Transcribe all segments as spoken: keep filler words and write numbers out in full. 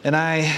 And I,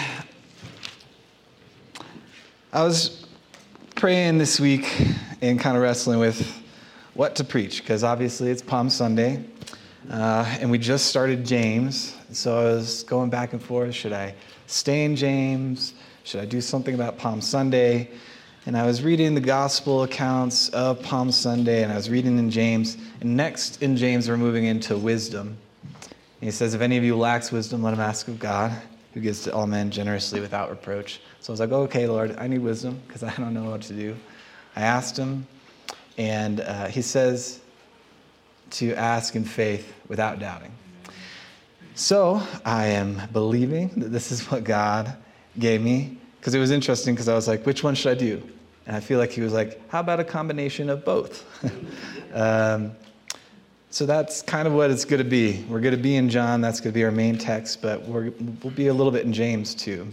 I was praying this week and kind of wrestling with what to preach, because obviously it's Palm Sunday, uh, and we just started James. So I was going back and forth. Should I stay in James? Should I do something about Palm Sunday? And I was reading the gospel accounts of Palm Sunday, and I was reading in James. And next in James, we're moving into wisdom. And he says, if any of you lacks wisdom, let him ask of God, who gives to all men generously without reproach. So I was like, okay, Lord, I need wisdom because I don't know what to do. I asked him, and uh, he says to ask in faith without doubting. So I am believing that this is what God gave me, because it was interesting because I was like, which one should I do? And I feel like he was like, how about a combination of both? um, so that's kind of what it's going to be. We're going to be in John. That's going to be our main text, but we're, we'll be a little bit in James too.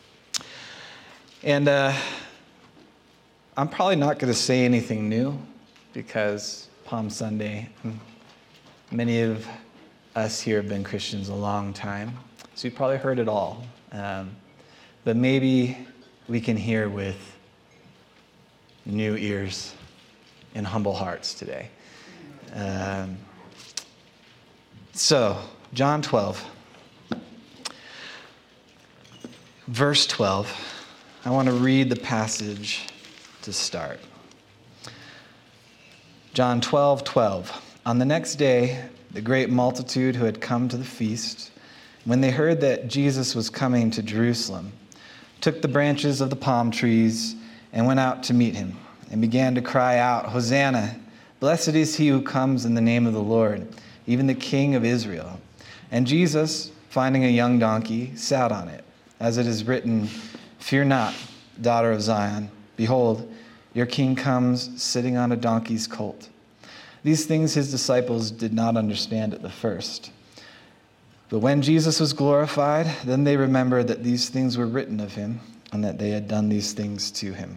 And uh, I'm probably not going to say anything new because Palm Sunday, many of us here have been Christians a long time, so you've probably heard it all. Um, but maybe we can hear with new ears and humble hearts today. Um, so, John twelve, verse twelve. I want to read the passage to start. John twelve, twelve. On the next day, the great multitude who had come to the feast, when they heard that Jesus was coming to Jerusalem, took the branches of the palm trees and went out to meet him, and began to cry out, Hosanna! Blessed is he who comes in the name of the Lord, even the King of Israel. And Jesus, finding a young donkey, sat on it, as it is written, Fear not, daughter of Zion. Behold, your king comes sitting on a donkey's colt. These things his disciples did not understand at the first. But when Jesus was glorified, then they remembered that these things were written of him, and that they had done these things to him.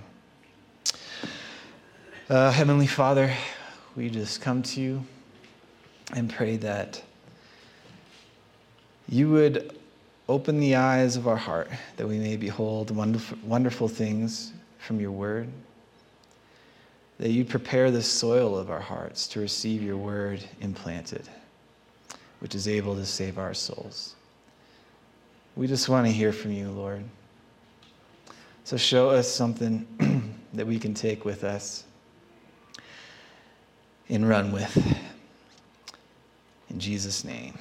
Uh, Heavenly Father, we just come to you and pray that you would open the eyes of our heart, that we may behold wonderful, wonderful things from your word, that you prepare the soil of our hearts to receive your word implanted, which is able to save our souls. We just want to hear from you, Lord. So show us something that we can take with us and run with. In Jesus' name.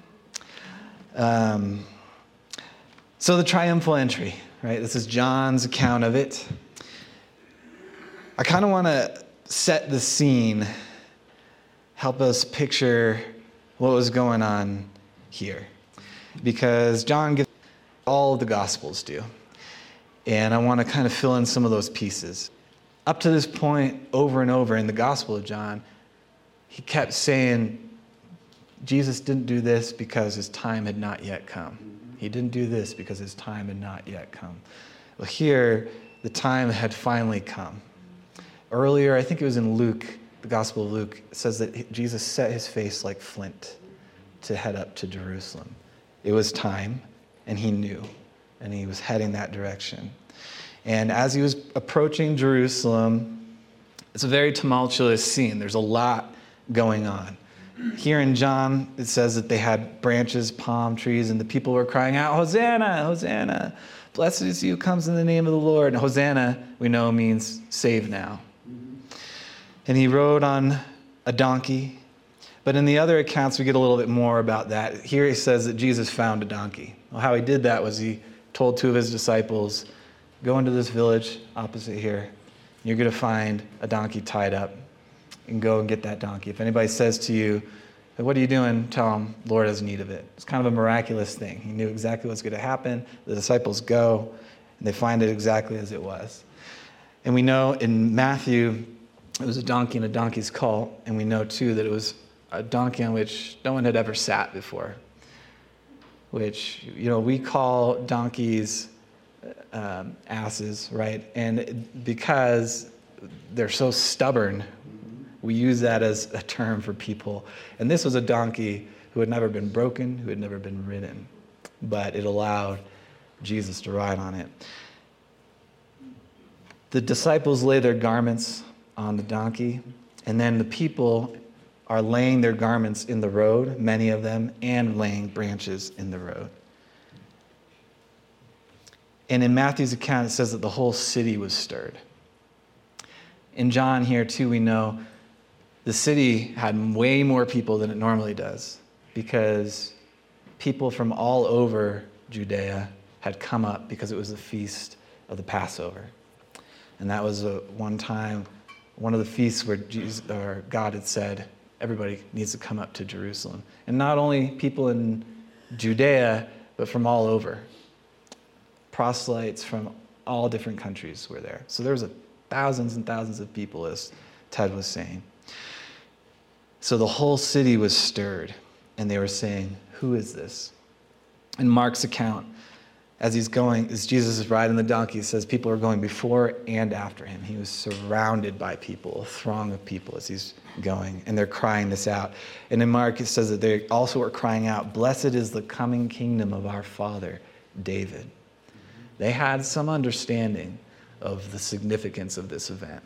Um, so the triumphal entry, right? This is John's account of it. I kind of want to set the scene, help us picture what was going on here. Because John gives all the Gospels do. And I want to kind of fill in some of those pieces. Up to this point, over and over in the Gospel of John, he kept saying, Jesus didn't do this because his time had not yet come. He didn't do this because his time had not yet come. Well, here, the time had finally come. Earlier, I think it was in Luke, the Gospel of Luke, it says that Jesus set his face like flint to head up to Jerusalem. It was time, and he knew, and he was heading that direction. And as he was approaching Jerusalem, it's a very tumultuous scene. There's a lot going on. Here in John, it says that they had branches, palm trees, and the people were crying out, Hosanna, Hosanna. Blessed is he who comes in the name of the Lord. And Hosanna, we know, means save now. And he rode on a donkey. But in the other accounts, we get a little bit more about that. Here he says that Jesus found a donkey. Well, how he did that was he told two of his disciples, go into this village opposite here. You're going to find a donkey tied up. And go and get that donkey. If anybody says to you, what are you doing? Tell them, the Lord has need of it. It's kind of a miraculous thing. He knew exactly what's going to happen. The disciples go, and they find it exactly as it was. And we know in Matthew, it was a donkey and a donkey's colt. And we know, too, that it was a donkey on which no one had ever sat before. Which, you know, we call donkeys um, asses, right? And because they're so stubborn, we use that as a term for people. And this was a donkey who had never been broken, who had never been ridden. But it allowed Jesus to ride on it. The disciples lay their garments on the donkey, and then the people are laying their garments in the road, many of them, and laying branches in the road. And in Matthew's account, it says that the whole city was stirred. In John here, too, we know the city had way more people than it normally does because people from all over Judea had come up because it was the feast of the Passover. And that was a, one time, one of the feasts where Jesus, or God had said, everybody needs to come up to Jerusalem. And not only people in Judea, but from all over. Proselytes from all different countries were there. So there was a, thousands and thousands of people, as Ted was saying. So the whole city was stirred, and they were saying, who is this? In Mark's account, as he's going, as Jesus is riding the donkey, it says people are going before and after him. He was surrounded by people, a throng of people as he's going, and they're crying this out. And in Mark, it says that they also are crying out, blessed is the coming kingdom of our father, David. They had some understanding of the significance of this event.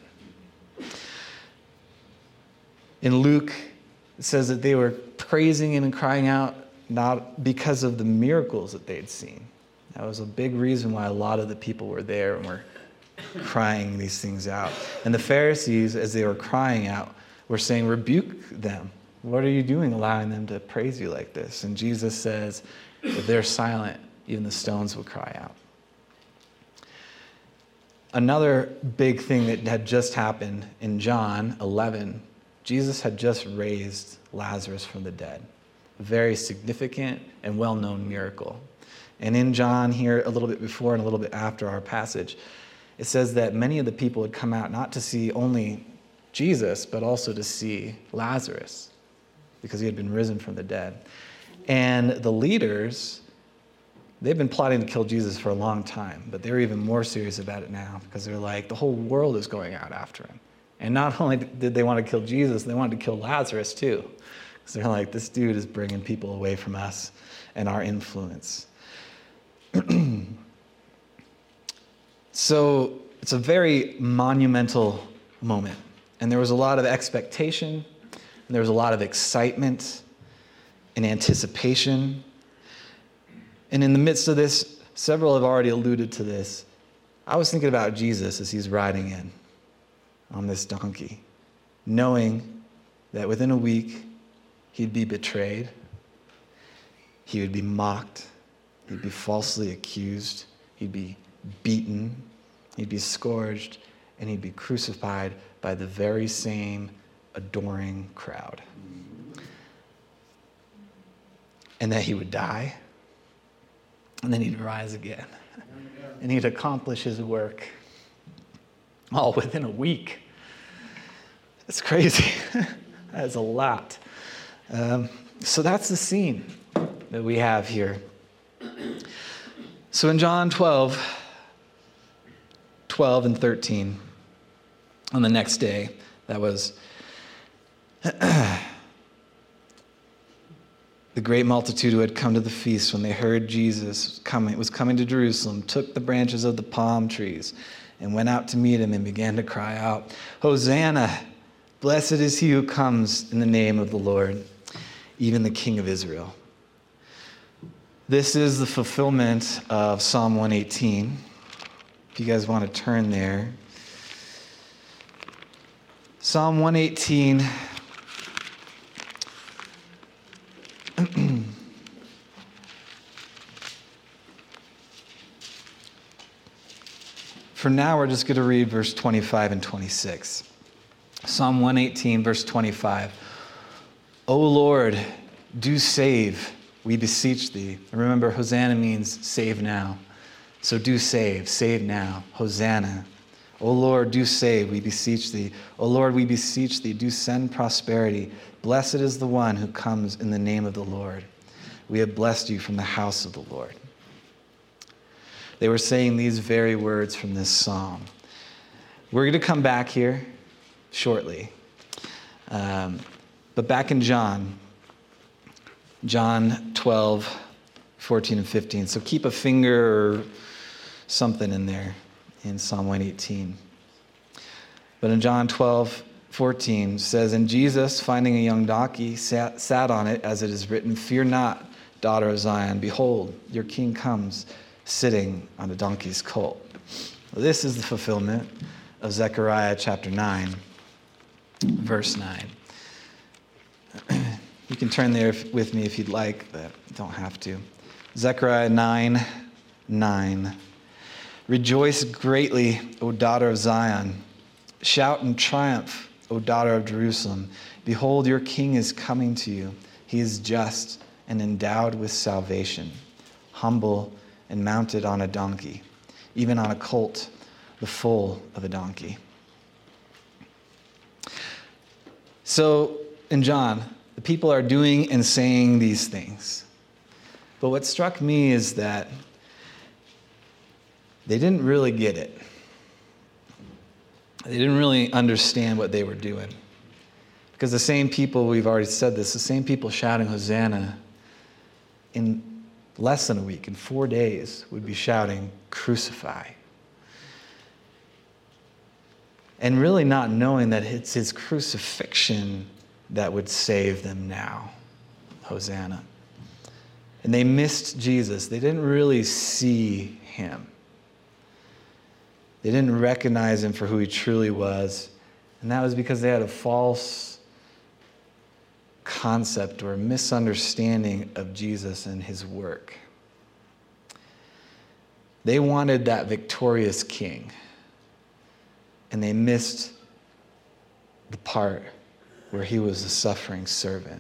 In Luke, it says that they were praising and crying out not because of the miracles that they'd seen. That was a big reason why a lot of the people were there and were crying these things out. And the Pharisees, as they were crying out, were saying, rebuke them. What are you doing allowing them to praise you like this? And Jesus says, if they're silent, even the stones will cry out. Another big thing that had just happened in John eleven, Jesus had just raised Lazarus from the dead. A very significant and well-known miracle. And in John here, a little bit before and a little bit after our passage, it says that many of the people had come out not to see only Jesus, but also to see Lazarus, because he had been risen from the dead. And the leaders, they've been plotting to kill Jesus for a long time, but they're even more serious about it now because they're like, the whole world is going out after him. And not only did they want to kill Jesus, they wanted to kill Lazarus too. Because they're like, this dude is bringing people away from us and our influence. So it's a very monumental moment. And there was a lot of expectation, and there was a lot of excitement and anticipation. And in the midst of this, several have already alluded to this. I was thinking about Jesus as he's riding in on this donkey, knowing that within a week he'd be betrayed, he would be mocked, he'd be falsely accused, he'd be beaten, he'd be scourged, and he'd be crucified by the very same adoring crowd. And that he would die, and then he'd rise again, and he'd accomplish his work all within a week. It's crazy. That is a lot. Um, so that's the scene that we have here. So in John twelve, twelve and thirteen, on the next day, that was the great multitude who had come to the feast when they heard Jesus coming, was coming to Jerusalem, took the branches of the palm trees and went out to meet him and began to cry out, Hosanna, blessed is he who comes in the name of the Lord, even the King of Israel. This is the fulfillment of Psalm one eighteen. If you guys want to turn there. Psalm one eighteen. For now, we're just going to read verse twenty-five and twenty-six. Psalm one eighteen, verse twenty-five. O Lord, do save, we beseech thee. And remember, Hosanna means save now. So do save, save now. Hosanna. O Lord, do save, we beseech thee. O Lord, we beseech thee, do send prosperity. Blessed is the one who comes in the name of the Lord. We have blessed you from the house of the Lord. They were saying these very words from this psalm. We're going to come back here shortly. Um, but back in John, John twelve, fourteen and fifteen. So keep a finger or something in there in Psalm one eighteen. But in John twelve, fourteen says, and Jesus, finding a young donkey, sat, sat on it, as it is written, fear not, daughter of Zion. Behold, your king comes sitting on a donkey's colt. Well, this is the fulfillment of Zechariah chapter nine, verse nine. You can turn there with me if you'd like, but you don't have to. Zechariah nine, nine. Rejoice greatly, O daughter of Zion. Shout in triumph, O daughter of Jerusalem. Behold, your king is coming to you. He is just and endowed with salvation, humble and mounted on a donkey, even on a colt, the foal of a donkey. So in John, the people are doing and saying these things. But what struck me is that they didn't really get it. They didn't really understand what they were doing. Because the same people, we've already said this, the same people shouting Hosanna in less than a week, in four days, would be shouting, crucify. And really not knowing that it's his crucifixion that would save them now. Hosanna. And they missed Jesus. They didn't really see him. They didn't recognize him for who he truly was. And that was because they had a false concept or misunderstanding of Jesus and his work. They wanted that victorious king. And they missed the part where he was a suffering servant.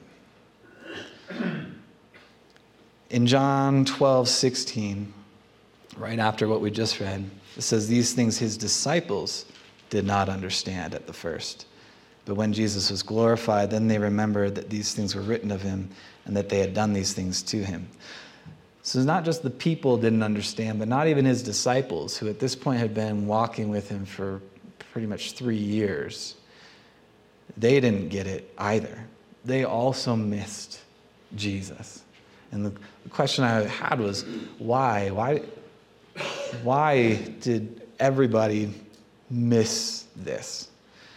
In John twelve, sixteen, right after what we just read, it says, these things his disciples did not understand at the first. But when Jesus was glorified, then they remembered that these things were written of him and that they had done these things to him. So it's not just the people didn't understand, but not even his disciples, who at this point had been walking with him for pretty much three years. They didn't get it either. They also missed Jesus. And the question I had was, why? Why? Why did everybody miss this?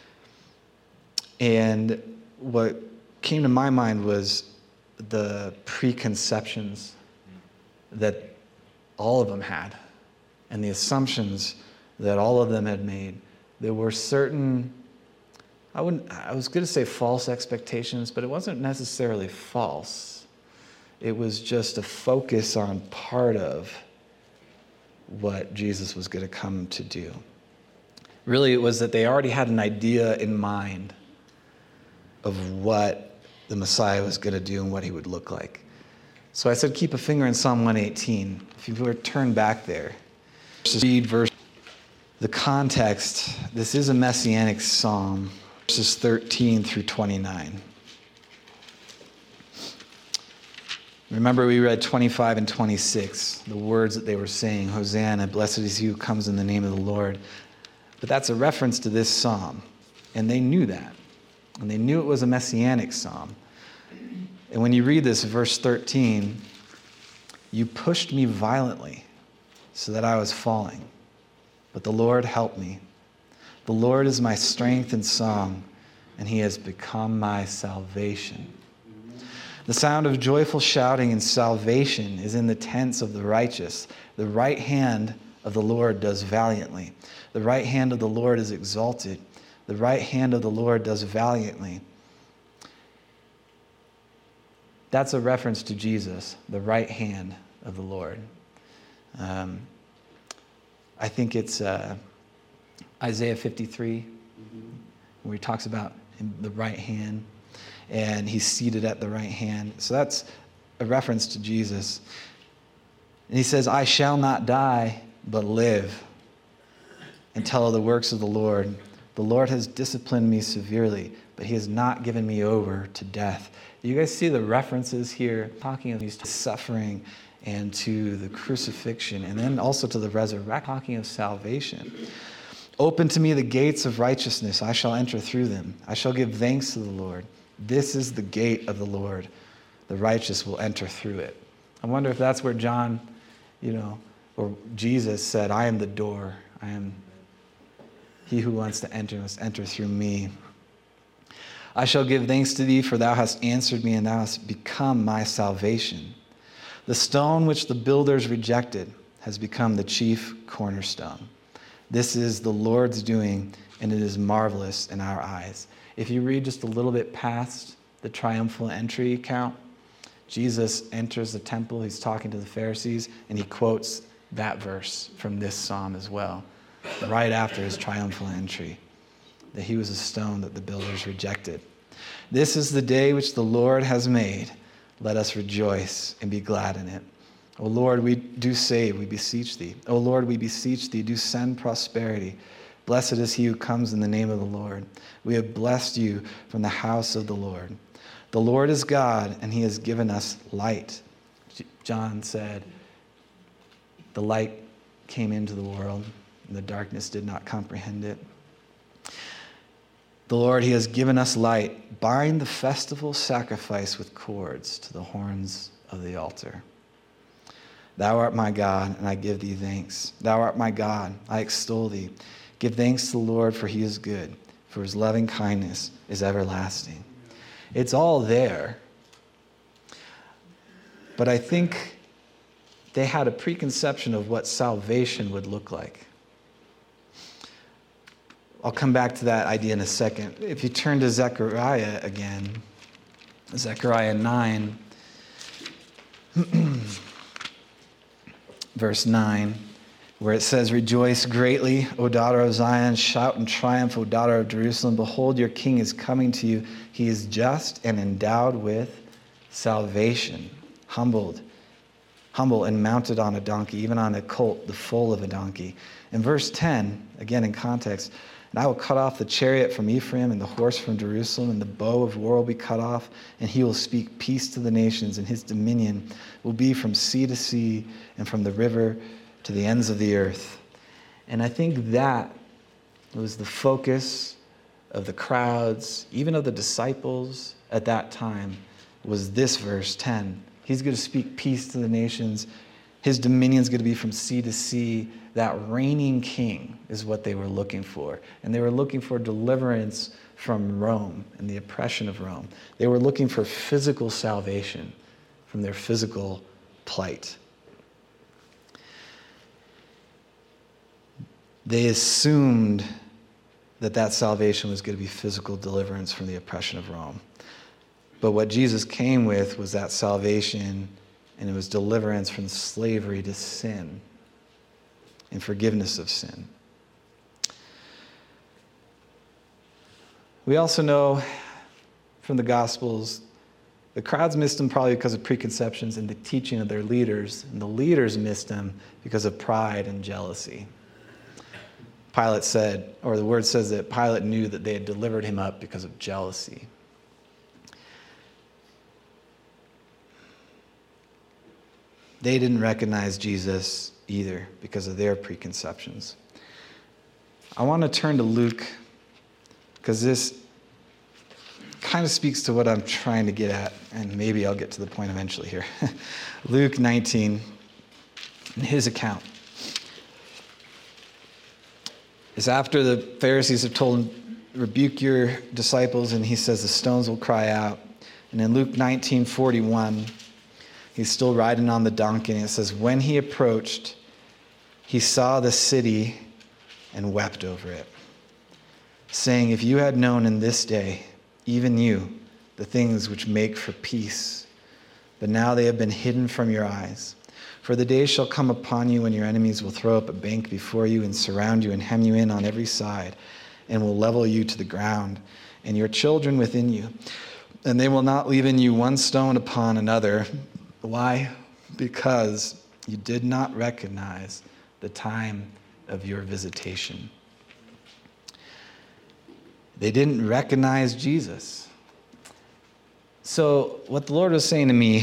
And what came to my mind was the preconceptions that all of them had and the assumptions that all of them had made. There were certain, I wouldn't, I was going to say false expectations, but it wasn't necessarily false. It was just a focus on part of what Jesus was going to come to do. Really, it was that they already had an idea in mind of what the Messiah was going to do and what he would look like. So I said, keep a finger in Psalm one eighteen. If you were to turn back there, read verse. The context, this is a messianic psalm, verses thirteen through twenty-nine. Remember, we read twenty-five and twenty-six, the words that they were saying, Hosanna, blessed is he who comes in the name of the Lord. But that's a reference to this psalm, and they knew that. And they knew it was a messianic psalm. And when you read this, verse thirteen, you pushed me violently so that I was falling. But the Lord helped me. The Lord is my strength and song, and he has become my salvation. The sound of joyful shouting and salvation is in the tents of the righteous. The right hand of the Lord does valiantly. The right hand of the Lord is exalted. The right hand of the Lord does valiantly. That's a reference to Jesus, the right hand of the Lord. Um, I think it's uh, Isaiah fifty-three, where he talks about the right hand, and he's seated at the right hand. So that's a reference to Jesus. And he says, I shall not die, but live, and tell of the works of the Lord. The Lord has disciplined me severely, but he has not given me over to death. You guys see the references here, talking of these suffering and to the crucifixion, and then also to the resurrection, talking of salvation. Open to me the gates of righteousness. I shall enter through them. I shall give thanks to the Lord. This is the gate of the Lord. The righteous will enter through it. I wonder if that's where John, you know, or Jesus said, I am the door. I am he who wants to enter must enter through me. I shall give thanks to thee, for thou hast answered me, and thou hast become my salvation. The stone which the builders rejected has become the chief cornerstone. This is the Lord's doing, and it is marvelous in our eyes. If you read just a little bit past the triumphal entry account, Jesus enters the temple, he's talking to the Pharisees, and he quotes that verse from this psalm as well, right after his triumphal entry, that he was a stone that the builders rejected. This is the day which the Lord has made. Let us rejoice and be glad in it. O Lord, we do save, we beseech thee. O Lord, we beseech thee, do send prosperity. Blessed is he who comes in the name of the Lord. We have blessed you from the house of the Lord. The Lord is God, and he has given us light. John said, the light came into the world, and the darkness did not comprehend it. The Lord, he has given us light. Bind the festival sacrifice with cords to the horns of the altar. Thou art my God, and I give thee thanks. Thou art my God, I extol thee. Give thanks to the Lord, for he is good, for his loving kindness is everlasting. It's all there. But I think they had a preconception of what salvation would look like. I'll come back to that idea in a second. If you turn to Zechariah again, Zechariah nine, verse nine, where it says, Rejoice greatly, O daughter of Zion. Shout in triumph, O daughter of Jerusalem. Behold, your king is coming to you. He is just and endowed with salvation, humbled, humble and mounted on a donkey, even on a colt, the foal of a donkey. In verse ten, again in context, and I will cut off the chariot from Ephraim and the horse from Jerusalem, and the bow of war will be cut off, and he will speak peace to the nations, and his dominion will be from sea to sea and from the river to the ends of the earth. And I think that was the focus of the crowds, even of the disciples at that time, was this verse ten. He's going to speak peace to the nations. His dominion is going to be from sea to sea. That reigning king is what they were looking for. And they were looking for deliverance from Rome and the oppression of Rome. They were looking for physical salvation from their physical plight. They assumed that that salvation was going to be physical deliverance from the oppression of Rome. But what Jesus came with was that salvation, and it was deliverance from slavery to sin and forgiveness of sin. We also know from the Gospels, the crowds missed him probably because of preconceptions and the teaching of their leaders, and the leaders missed him because of pride and jealousy. Pilate said, or the word says that Pilate knew that they had delivered him up because of jealousy. They didn't recognize Jesus either because of their preconceptions. I want to turn to Luke because this kind of speaks to what I'm trying to get at, and maybe I'll get to the point eventually here. Luke nineteen, in his account. It's after the Pharisees have told him, rebuke your disciples, and he says the stones will cry out. And in Luke nineteen forty-one, he's still riding on the donkey, and it says, when he approached, he saw the city and wept over it, saying, if you had known in this day, even you, the things which make for peace, but now they have been hidden from your eyes. For the day shall come upon you when your enemies will throw up a bank before you and surround you and hem you in on every side and will level you to the ground and your children within you. And they will not leave in you one stone upon another. Why? Because you did not recognize the time of your visitation. They didn't recognize Jesus. So what the Lord was saying to me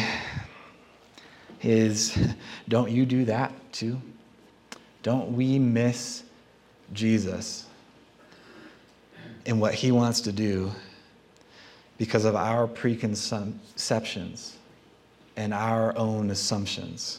is, don't you do that too? Don't we miss Jesus and what he wants to do because of our preconceptions and our own assumptions.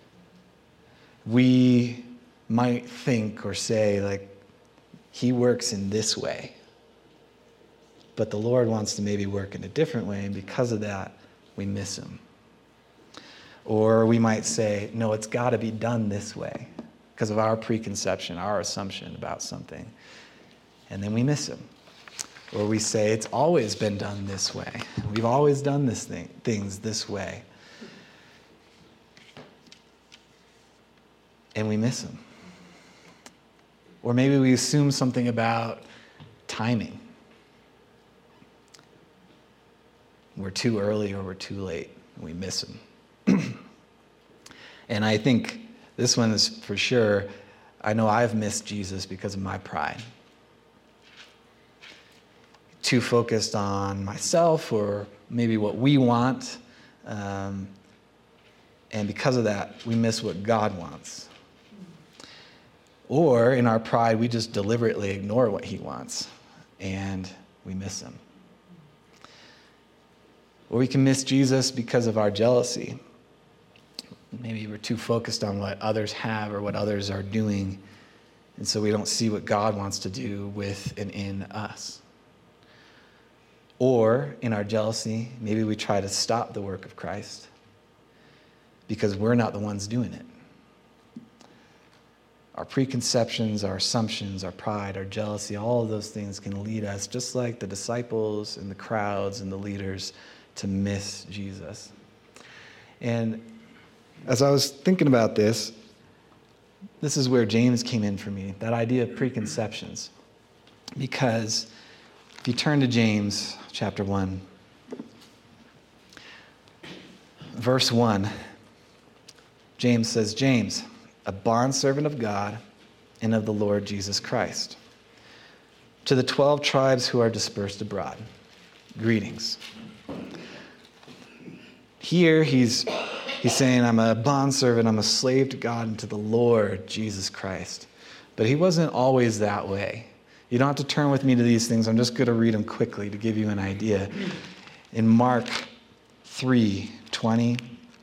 We might think or say, like, he works in this way, but the Lord wants to maybe work in a different way, and because of that, we miss him. Or we might say, no, it's got to be done this way because of our preconception, our assumption about something, and then we miss him. Or we say, it's always been done this way. We've always done this thing, things this way. And we miss him. Or maybe we assume something about timing. We're too early or we're too late, and we miss him. And I think this one is for sure. I know I've missed Jesus because of my pride. Too focused on myself or maybe what we want. Um, and because of that, we miss what God wants. Or in our pride, we just deliberately ignore what he wants and we miss him. Or we can miss Jesus because of our jealousy. Maybe we're too focused on what others have or what others are doing, and so we don't see what God wants to do with and in us. Or in our jealousy, maybe we try to stop the work of Christ because we're not the ones doing it. Our preconceptions, our assumptions, our pride, our jealousy, all of those things can lead us, just like the disciples and the crowds and the leaders, to miss Jesus. And as I was thinking about this, this is where James came in for me, that idea of preconceptions. Because if you turn to James chapter one, verse one, James says, James, a bondservant of God and of the Lord Jesus Christ, to the twelve tribes who are dispersed abroad, greetings. Here he's he's saying, I'm a bondservant, I'm a slave to God and to the Lord Jesus Christ. But he wasn't always that way. You don't have to turn with me to these things. I'm just going to read them quickly to give you an idea. In Mark three, twenty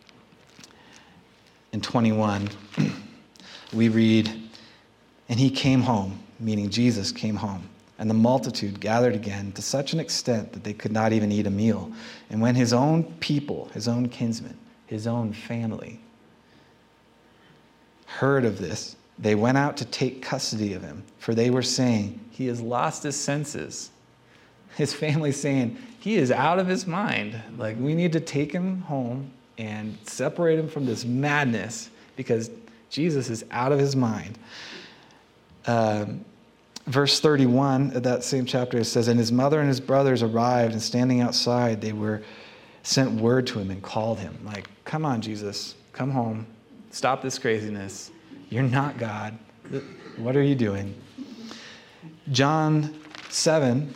and twenty-one, we read, and he came home, meaning Jesus came home, and the multitude gathered again to such an extent that they could not even eat a meal. And when his own people, his own kinsmen, his own family heard of this, they went out to take custody of him, for they were saying, he has lost his senses. His family saying, he is out of his mind. Like, we need to take him home and separate him from this madness because Jesus is out of his mind. Um, verse thirty-one of that same chapter, it says, and his mother and his brothers arrived, and standing outside, they were sent word to him and called him. Like, come on, Jesus, come home. Stop this craziness. You're not God. What are you doing? John seven.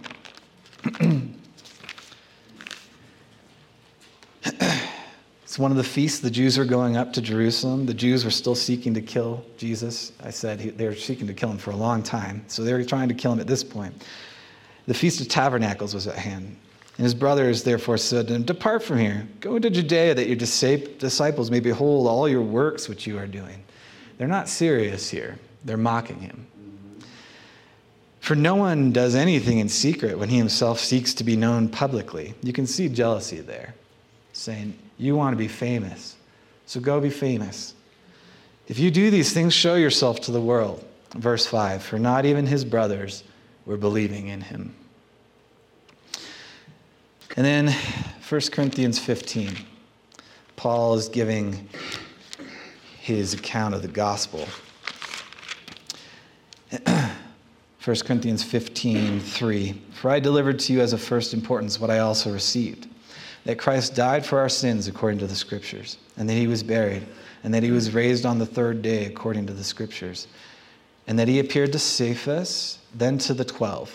It's one of the feasts. The Jews were going up to Jerusalem. The Jews were still seeking to kill Jesus. I said he, they were seeking to kill him for a long time. So they were trying to kill him at this point. The Feast of Tabernacles was at hand. And his brothers therefore said to him, depart from here. Go into Judea that your disciples may behold all your works which you are doing. They're not serious here. They're mocking him. For no one does anything in secret when he himself seeks to be known publicly. You can see jealousy there, saying, you want to be famous, so go be famous. If you do these things, show yourself to the world. Verse five, for not even his brothers were believing in him. And then First Corinthians fifteen, Paul is giving his account of the gospel. First Corinthians fifteen, three, for I delivered to you as of first importance what I also received, that Christ died for our sins according to the Scriptures, and that he was buried, and that he was raised on the third day according to the Scriptures, and that he appeared to Cephas, then to the twelve.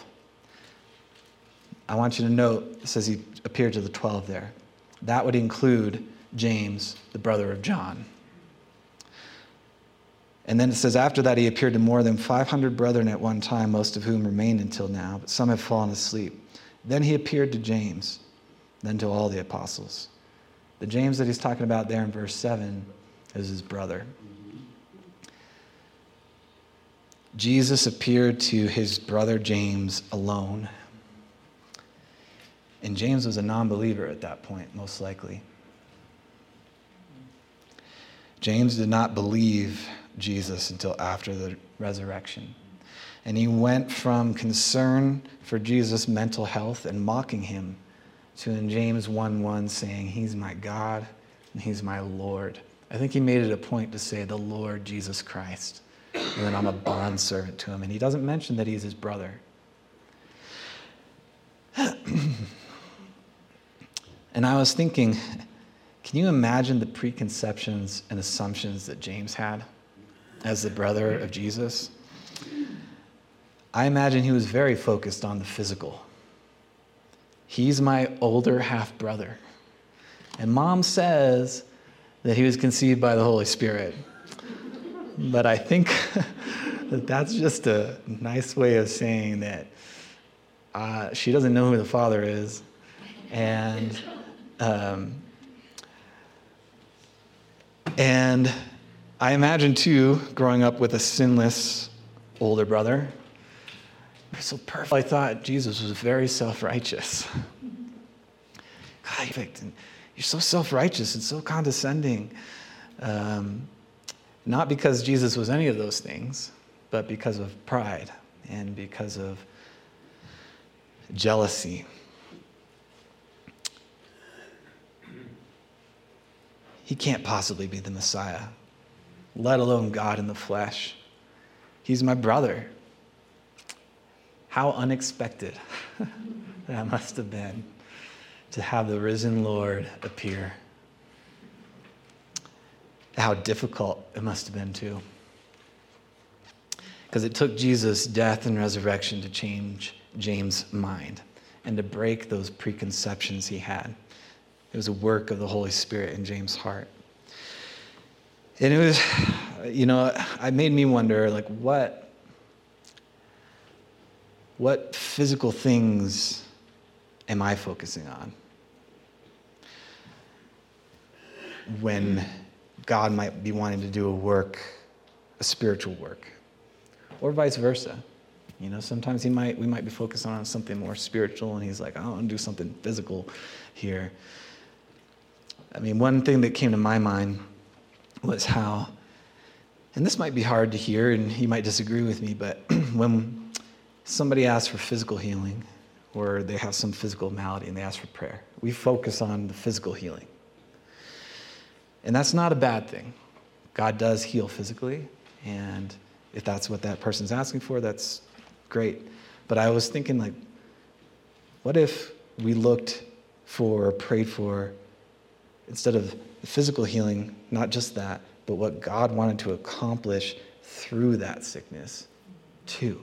I want you to note, it says he appeared to the twelve there. That would include James, the brother of John. And then it says, after that he appeared to more than five hundred brethren at one time, most of whom remained until now, but some have fallen asleep. Then he appeared to James, then to all the apostles. The James that he's talking about there in verse seven is his brother. Jesus appeared to his brother James alone. And James was a non-believer at that point, most likely. James did not believe Jesus until after the resurrection. And he went from concern for Jesus' mental health and mocking him to in James one one saying, he's my God and he's my Lord. I think he made it a point to say the Lord Jesus Christ. And then I'm a bondservant to him. And he doesn't mention that he's his brother. And I was thinking, can you imagine the preconceptions and assumptions that James had as the brother of Jesus? I imagine he was very focused on the physical. He's my older half-brother. And Mom says that he was conceived by the Holy Spirit. But I think that that's just a nice way of saying that uh, she doesn't know who the Father is. And um, and I imagine, too, growing up with a sinless older brother, so perfect. I thought Jesus was very self-righteous. God, you're so self-righteous and so condescending. Um, not because Jesus was any of those things, but because of pride and because of jealousy. He can't possibly be the Messiah, let alone God in the flesh. He's my brother. How unexpected that must have been to have the risen Lord appear. How difficult it must have been too. Because it took Jesus' death and resurrection to change James' mind and to break those preconceptions he had. It was a work of the Holy Spirit in James' heart. And it was, you know, it made me wonder, like, what, what physical things am I focusing on when God might be wanting to do a work, a spiritual work, or vice versa? You know, sometimes he might, we might be focused on something more spiritual, and he's like, I want to do something physical here. I mean, one thing that came to my mind was how, and this might be hard to hear, and you might disagree with me, but when somebody asks for physical healing, or they have some physical malady and they ask for prayer, we focus on the physical healing. And that's not a bad thing. God does heal physically, and if that's what that person's asking for, that's great. But I was thinking, like, what if we looked for, prayed for, instead of the physical healing, not just that, but what God wanted to accomplish through that sickness too?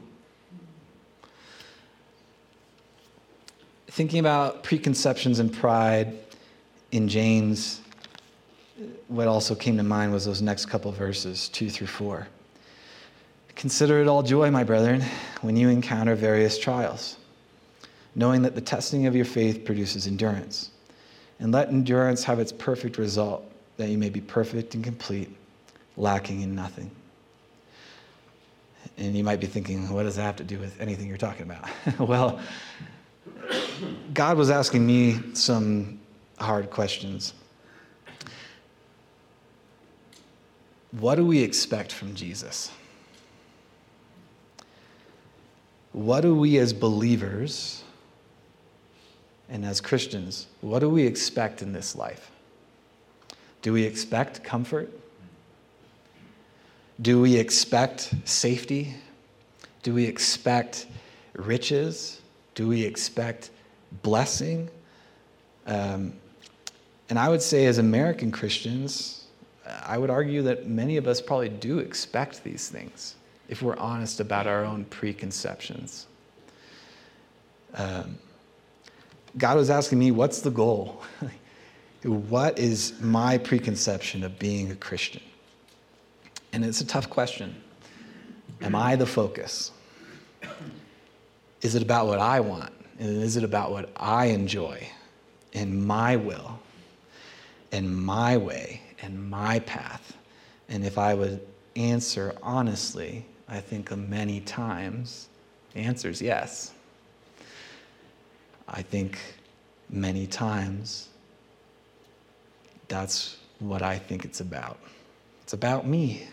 Thinking about preconceptions and pride in James, what also came to mind was those next couple verses, two through four. Consider it all joy, my brethren, when you encounter various trials, knowing that the testing of your faith produces endurance. And let endurance have its perfect result, that you may be perfect and complete, lacking in nothing. And you might be thinking, what does that have to do with anything you're talking about? Well, God was asking me some hard questions. What do we expect from Jesus? What do we as believers and as Christians, what do we expect in this life? Do we expect comfort? Do we expect safety? Do we expect riches? Do we expect blessing? Um, and I would say as American Christians, I would argue that many of us probably do expect these things if we're honest about our own preconceptions. Um, God was asking me, what's the goal? What is my preconception of being a Christian? And it's a tough question. Am I the focus? Is it about what I want? And is it about what I enjoy and my will? and my way and my path. And if I would answer honestly, I think many times the answer is yes. I think many times that's what I think it's about. It's about me.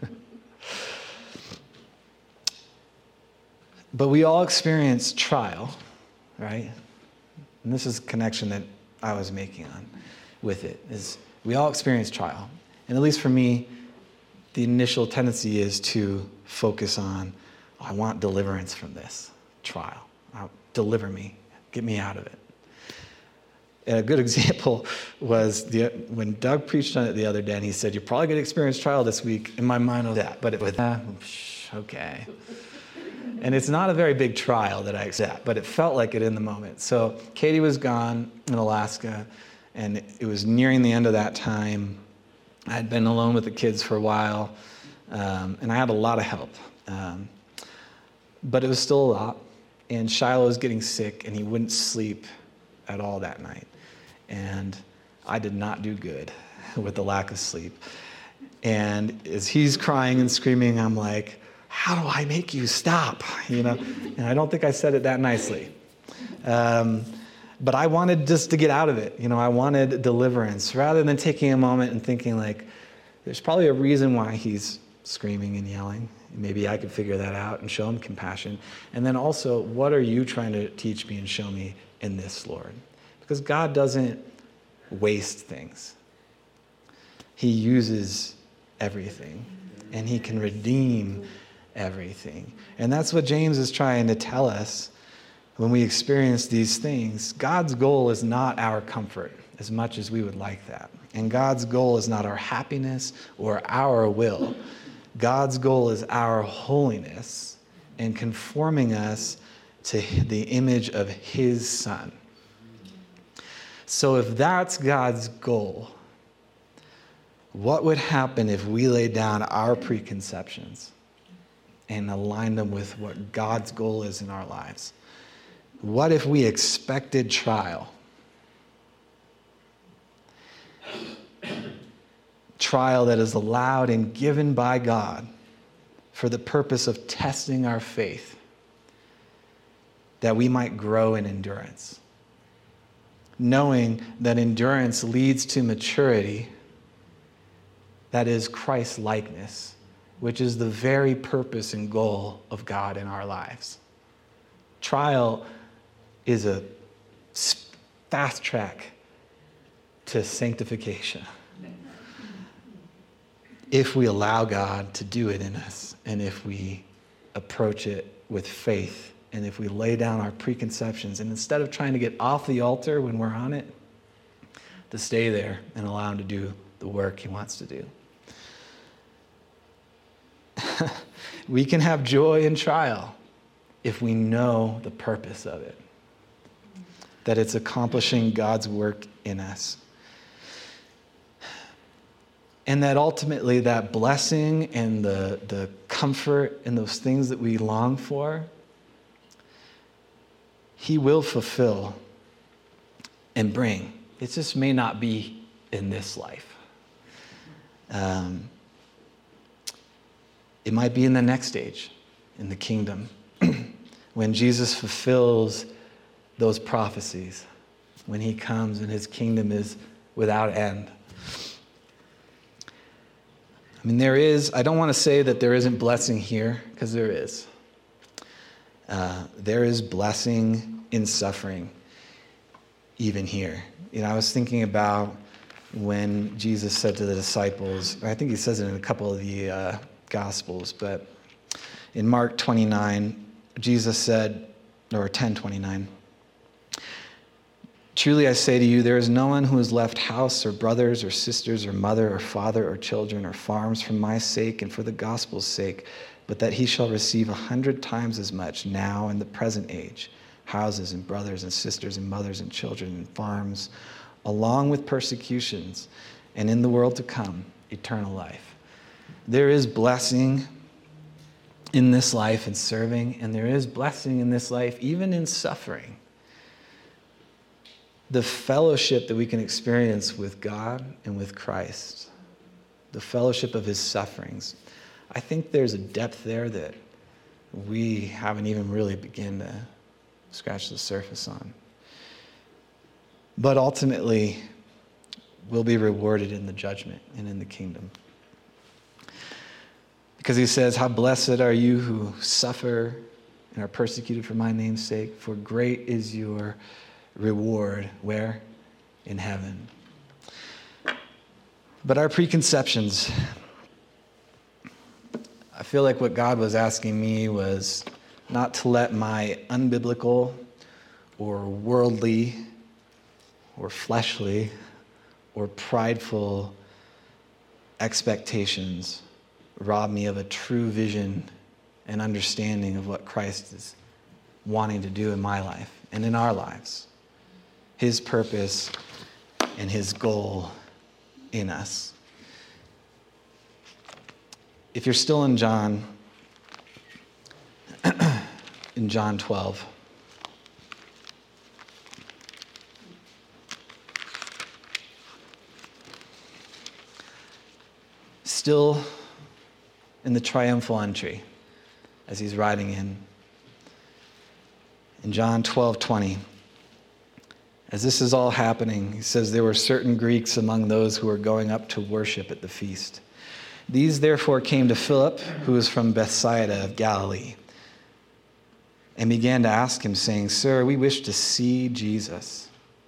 But we all experience trial, right? And this is a connection that I was making on with it, is we all experience trial. And at least for me, the initial tendency is to focus on, oh, I want deliverance from this trial. Oh, deliver me. Get me out of it. And a good example was the, when Doug preached on it the other day, and he said, you're probably going to experience trial this week. In my mind, was that. But it was, ah, okay. And it's not a very big trial that I accept, but it felt like it in the moment. So Katie was gone in Alaska, and it was nearing the end of that time. I had been alone with the kids for a while, um, and I had a lot of help. Um, but it was still a lot. And Shiloh was getting sick, and he wouldn't sleep at all that night. And I did not do good with the lack of sleep. And as he's crying and screaming, I'm like, how do I make you stop? You know, and I don't think I said it that nicely. Um, but I wanted just to get out of it. You know, I wanted deliverance rather than taking a moment and thinking like, there's probably a reason why he's screaming and yelling. Maybe I could figure that out and show him compassion. And then also, what are you trying to teach me and show me in this, Lord? Because God doesn't waste things. He uses everything, and he can redeem everything. And that's what James is trying to tell us when we experience these things. God's goal is not our comfort, as much as we would like that. And God's goal is not our happiness or our will. God's goal is our holiness and conforming us to the image of his Son. So if that's God's goal, what would happen if we laid down our preconceptions and aligned them with what God's goal is in our lives? What if we expected trial? Trial that is allowed and given by God for the purpose of testing our faith, that we might grow in endurance, knowing that endurance leads to maturity, that is Christ's likeness, which is the very purpose and goal of God in our lives. Trial is a fast track to sanctification, if we allow God to do it in us, and if we approach it with faith, and if we lay down our preconceptions, and instead of trying to get off the altar when we're on it, to stay there and allow him to do the work he wants to do. We can have joy in trial if we know the purpose of it, that it's accomplishing God's work in us. And that ultimately that blessing and the, the comfort and those things that we long for, he will fulfill and bring. It just may not be in this life. Um, it might be in the next stage, in the kingdom, when Jesus fulfills those prophecies, when he comes and his kingdom is without end. I mean, there is, I don't want to say that there isn't blessing here, because there is. Uh, there is blessing in suffering, even here. You know, I was thinking about when Jesus said to the disciples, I think he says it in a couple of the uh, Gospels, but in Mark twenty-nine, Jesus said, or ten twenty-nine, truly I say to you, there is no one who has left house or brothers or sisters or mother or father or children or farms for my sake and for the gospel's sake, but that he shall receive a hundred times as much now in the present age, houses and brothers and sisters and mothers and children and farms, along with persecutions, and in the world to come, eternal life. There is blessing in this life in serving, and there is blessing in this life even in suffering. the fellowship that we can experience with God and with Christ, the fellowship of his sufferings, I think there's a depth there that we haven't even really begun to scratch the surface on. But ultimately, we'll be rewarded in the judgment and in the kingdom. Because he says, how blessed are you who suffer and are persecuted for my name's sake, for great is your reward. Where? In heaven. But our preconceptions, I feel like what God was asking me was not to let my unbiblical or worldly or fleshly or prideful expectations rob me of a true vision and understanding of what Christ is wanting to do in my life and in our lives. His purpose and his goal in us. If you're still in John, in John twelve, still in the triumphal entry as he's riding in. In John twelve twenty, as this is all happening, he says, there were certain Greeks among those who were going up to worship at the feast. These therefore came to Philip, who was from Bethsaida of Galilee, and began to ask him, saying, Sir, we wish to see Jesus.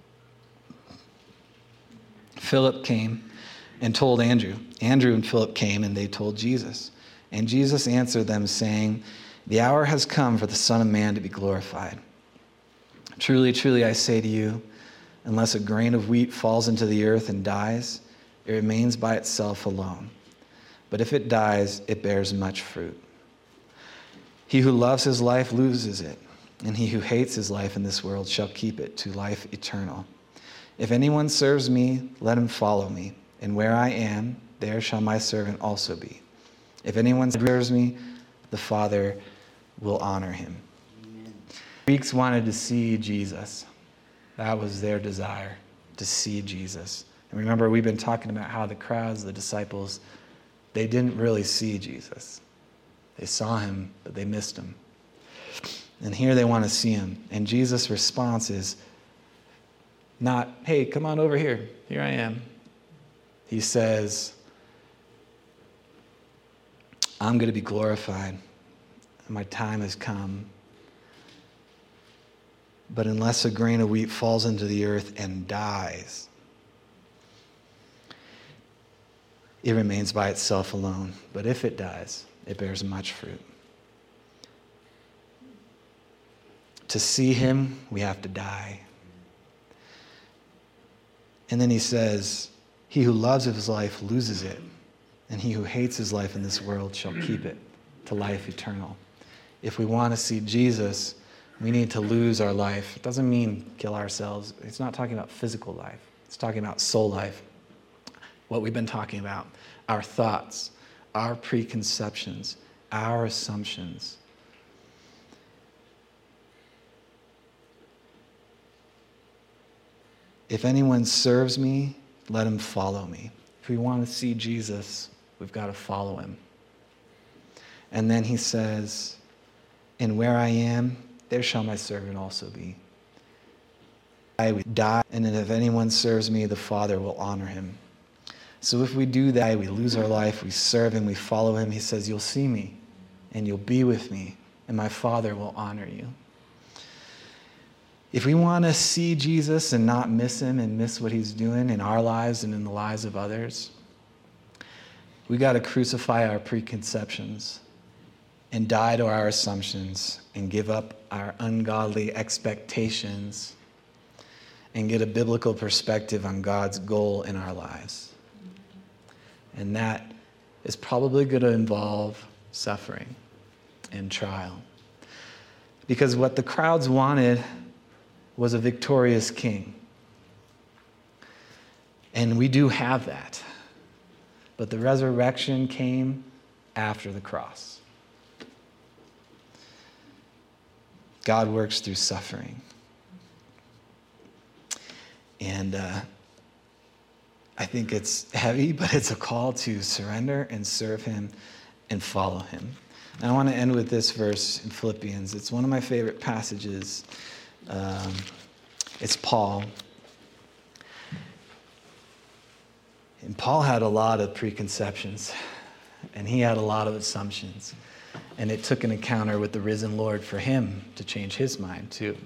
Philip came and told Andrew. Andrew and Philip came, and they told Jesus. And Jesus answered them, saying, the hour has come for the Son of Man to be glorified. Truly, truly, I say to you, unless a grain of wheat falls into the earth and dies, it remains by itself alone. But if it dies, it bears much fruit. He who loves his life loses it, and he who hates his life in this world shall keep it to life eternal. If anyone serves me, let him follow me, and where I am, there shall my servant also be. If anyone serves me, the Father will honor him. Amen. Greeks wanted to see Jesus. That was their desire, to see Jesus. And remember, we've been talking about how the crowds, the disciples, they didn't really see Jesus. They saw him, but they missed him. And here they want to see him. And Jesus' response is not, hey, come on over here. Here I am. He says, I'm going to be glorified, and my time has come. But unless a grain of wheat falls into the earth and dies, it remains by itself alone. But if it dies, it bears much fruit. To see him, we have to die. And then he says, he who loves his life loses it, and he who hates his life in this world shall keep it to life eternal. If we want to see Jesus, we need to lose our life. It doesn't mean kill ourselves. It's not talking about physical life. It's talking about soul life. What we've been talking about, our thoughts, our preconceptions, our assumptions. If anyone serves me, let him follow me. If we want to see Jesus, we've got to follow him. And then he says, and where I am, there shall my servant also be. I would die, and if anyone serves me, the Father will honor him. So if we do that, we lose our life, we serve him, we follow him. He says, you'll see me, and you'll be with me, and my Father will honor you. If we want to see Jesus and not miss him and miss what he's doing in our lives and in the lives of others, we got to crucify our preconceptions and die to our assumptions and give up our ungodly expectations and get a biblical perspective on God's goal in our lives. And that is probably going to involve suffering and trial. Because what the crowds wanted was a victorious king. And we do have that. But the resurrection came after the cross. God works through suffering. And uh, I think it's heavy, but it's a call to surrender and serve him and follow him. And I want to end with this verse in Philippians. It's one of my favorite passages. Um, it's Paul. And Paul had a lot of preconceptions, and he had a lot of assumptions. And it took an encounter with the risen Lord for him to change his mind too.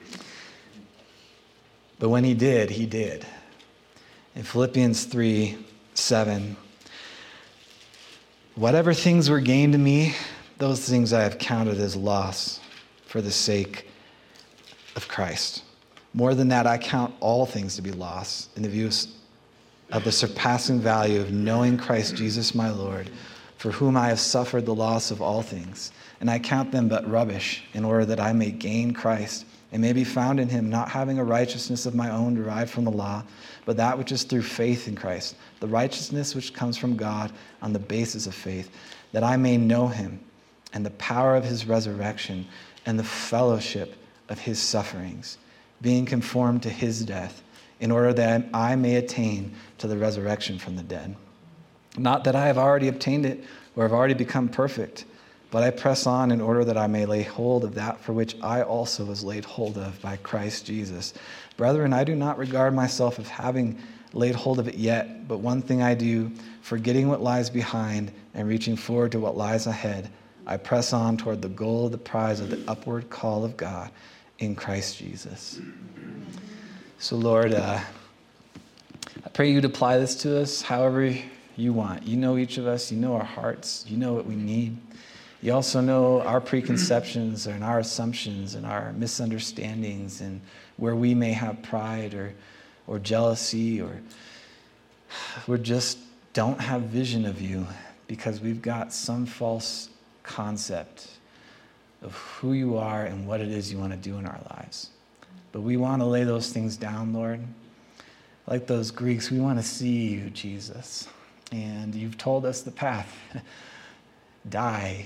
But when he did, he did. In Philippians three seven, whatever things were gained to me, those things I have counted as loss for the sake of Christ. More than that, I count all things to be loss in the view of the surpassing value of knowing Christ Jesus my Lord, for whom I have suffered the loss of all things. And I count them but rubbish, in order that I may gain Christ, and may be found in him, not having a righteousness of my own derived from the law, but that which is through faith in Christ, the righteousness which comes from God on the basis of faith, that I may know him, and the power of his resurrection, and the fellowship of his sufferings, being conformed to his death, in order that I may attain to the resurrection from the dead. Not that I have already obtained it, or have already become perfect, but I press on in order that I may lay hold of that for which I also was laid hold of by Christ Jesus. Brethren, I do not regard myself as having laid hold of it yet, but one thing I do, forgetting what lies behind and reaching forward to what lies ahead, I press on toward the goal of the prize of the upward call of God in Christ Jesus. So Lord, uh, I pray you'd apply this to us however you want. You know each of us. You know our hearts. You know what we need. You also know our preconceptions and our assumptions and our misunderstandings and where we may have pride or, or jealousy, or we just don't have vision of you because we've got some false concept of who you are and what it is you want to do in our lives. But we want to lay those things down, Lord. Like those Greeks, we want to see you, Jesus. And you've told us the path. Die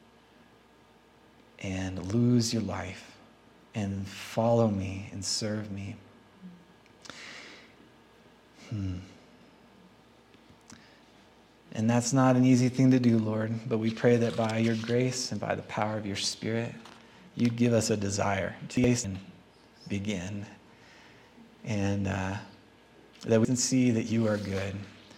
and lose your life and follow me and serve me. Hmm. And that's not an easy thing to do, Lord, but we pray that by your grace and by the power of your Spirit, you'd give us a desire to begin, and uh, that we can see that you are good.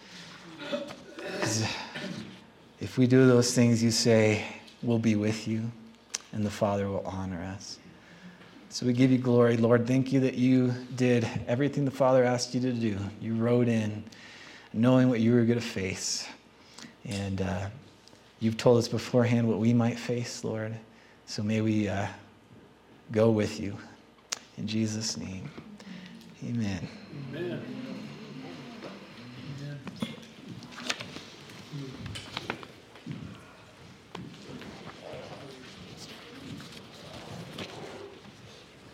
If we do those things you say, we'll be with you, and the Father will honor us. So we give you glory, Lord. Thank you that you did everything the Father asked you to do. You rode in knowing what you were going to face. And uh, you've told us beforehand what we might face, Lord. So may we uh, go with you. In Jesus' name, amen. Amen.